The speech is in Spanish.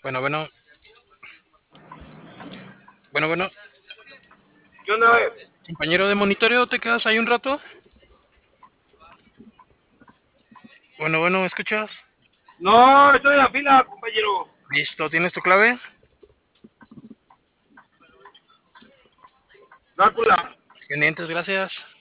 Bueno, bueno, bueno. ¿Qué onda, Compañero de monitoreo, ¿te quedas ahí un rato? Bueno, ¿me escuchas? No, estoy en la fila, compañero. Listo, ¿tienes tu clave? Drácula. Pendientes, gracias.